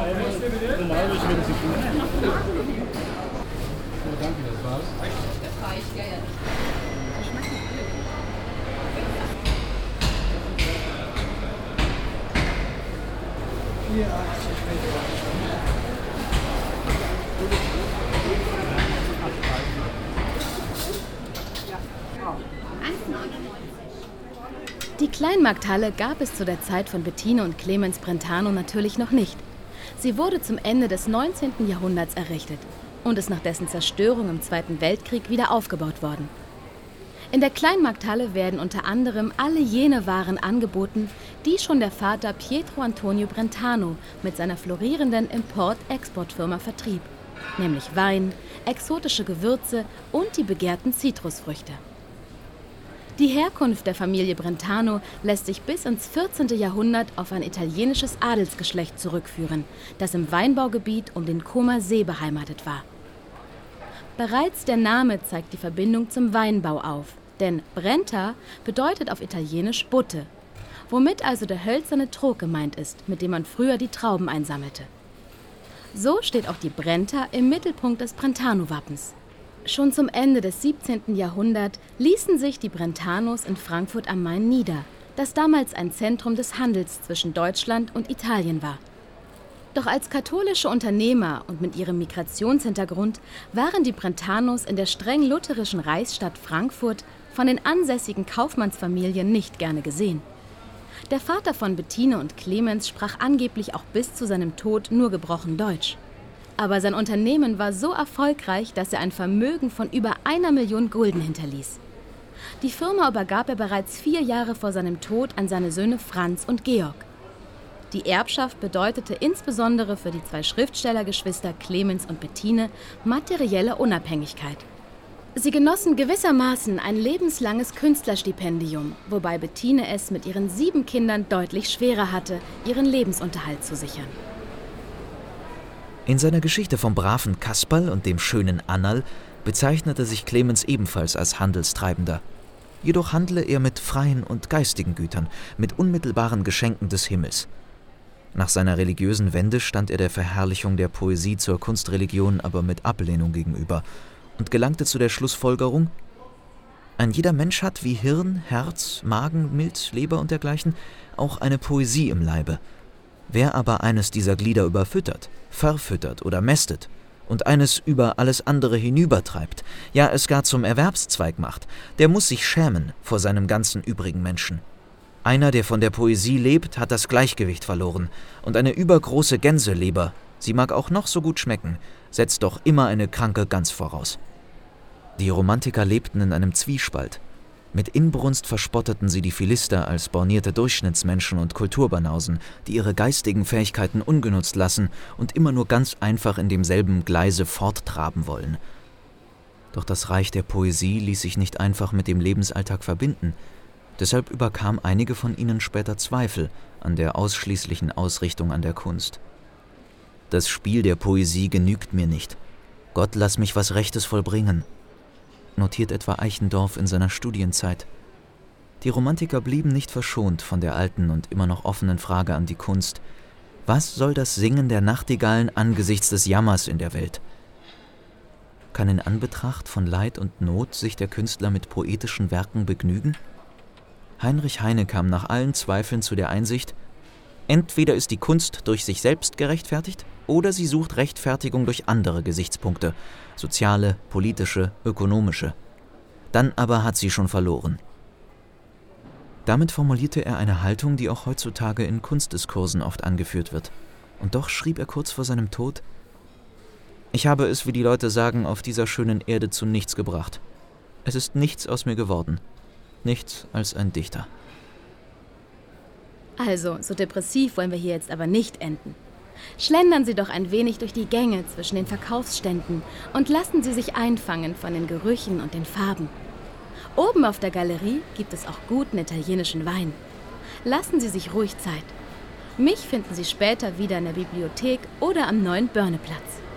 Danke, das war's. Das reicht, ja. Die Kleinmarkthalle gab es zu der Zeit von Bettine und Clemens Brentano natürlich noch nicht. Sie wurde zum Ende des 19. Jahrhunderts errichtet und ist nach dessen Zerstörung im Zweiten Weltkrieg wieder aufgebaut worden. In der Kleinmarkthalle werden unter anderem alle jene Waren angeboten, die schon der Vater Pietro Antonio Brentano mit seiner florierenden Import-Export-Firma vertrieb, nämlich Wein, exotische Gewürze und die begehrten Zitrusfrüchte. Die Herkunft der Familie Brentano lässt sich bis ins 14. Jahrhundert auf ein italienisches Adelsgeschlecht zurückführen, das im Weinbaugebiet um den Comer See beheimatet war. Bereits der Name zeigt die Verbindung zum Weinbau auf, denn Brenta bedeutet auf Italienisch Butte, womit also der hölzerne Trog gemeint ist, mit dem man früher die Trauben einsammelte. So steht auch die Brenta im Mittelpunkt des Brentano-Wappens. Schon zum Ende des 17. Jahrhunderts ließen sich die Brentanos in Frankfurt am Main nieder, das damals ein Zentrum des Handels zwischen Deutschland und Italien war. Doch als katholische Unternehmer und mit ihrem Migrationshintergrund waren die Brentanos in der streng lutherischen Reichsstadt Frankfurt von den ansässigen Kaufmannsfamilien nicht gerne gesehen. Der Vater von Bettine und Clemens sprach angeblich auch bis zu seinem Tod nur gebrochen Deutsch. Aber sein Unternehmen war so erfolgreich, dass er ein Vermögen von über 1 Million Gulden hinterließ. Die Firma übergab er bereits 4 Jahre vor seinem Tod an seine Söhne Franz und Georg. Die Erbschaft bedeutete insbesondere für die 2 Schriftstellergeschwister Clemens und Bettine materielle Unabhängigkeit. Sie genossen gewissermaßen ein lebenslanges Künstlerstipendium, wobei Bettine es mit ihren 7 Kindern deutlich schwerer hatte, ihren Lebensunterhalt zu sichern. In seiner Geschichte vom braven Kasperl und dem schönen Annerl bezeichnete sich Clemens ebenfalls als Handelstreibender. Jedoch handle er mit freien und geistigen Gütern, mit unmittelbaren Geschenken des Himmels. Nach seiner religiösen Wende stand er der Verherrlichung der Poesie zur Kunstreligion aber mit Ablehnung gegenüber und gelangte zu der Schlussfolgerung: Ein jeder Mensch hat wie Hirn, Herz, Magen, Milz, Leber und dergleichen auch eine Poesie im Leibe. Wer aber eines dieser Glieder überfüttert, verfüttert oder mästet und eines über alles andere hinübertreibt, ja es gar zum Erwerbszweig macht, der muss sich schämen vor seinem ganzen übrigen Menschen. Einer, der von der Poesie lebt, hat das Gleichgewicht verloren, und eine übergroße Gänseleber, sie mag auch noch so gut schmecken, setzt doch immer eine kranke Gans voraus. Die Romantiker lebten in einem Zwiespalt. Mit Inbrunst verspotteten sie die Philister als bornierte Durchschnittsmenschen und Kulturbanausen, die ihre geistigen Fähigkeiten ungenutzt lassen und immer nur ganz einfach in demselben Gleise forttraben wollen. Doch das Reich der Poesie ließ sich nicht einfach mit dem Lebensalltag verbinden. Deshalb überkam einige von ihnen später Zweifel an der ausschließlichen Ausrichtung an der Kunst. Das Spiel der Poesie genügt mir nicht. Gott, lass mich was Rechtes vollbringen, notiert etwa Eichendorff in seiner Studienzeit. Die Romantiker blieben nicht verschont von der alten und immer noch offenen Frage an die Kunst: Was soll das Singen der Nachtigallen angesichts des Jammers in der Welt? Kann in Anbetracht von Leid und Not sich der Künstler mit poetischen Werken begnügen? Heinrich Heine kam nach allen Zweifeln zu der Einsicht: Entweder ist die Kunst durch sich selbst gerechtfertigt, oder sie sucht Rechtfertigung durch andere Gesichtspunkte, soziale, politische, ökonomische. Dann aber hat sie schon verloren. Damit formulierte er eine Haltung, die auch heutzutage in Kunstdiskursen oft angeführt wird. Und doch schrieb er kurz vor seinem Tod: Ich habe es, wie die Leute sagen, auf dieser schönen Erde zu nichts gebracht. Es ist nichts aus mir geworden. Nichts als ein Dichter. Also, so depressiv wollen wir hier jetzt aber nicht enden. Schlendern Sie doch ein wenig durch die Gänge zwischen den Verkaufsständen und lassen Sie sich einfangen von den Gerüchen und den Farben. Oben auf der Galerie gibt es auch guten italienischen Wein. Lassen Sie sich ruhig Zeit. Mich finden Sie später wieder in der Bibliothek oder am neuen Börneplatz.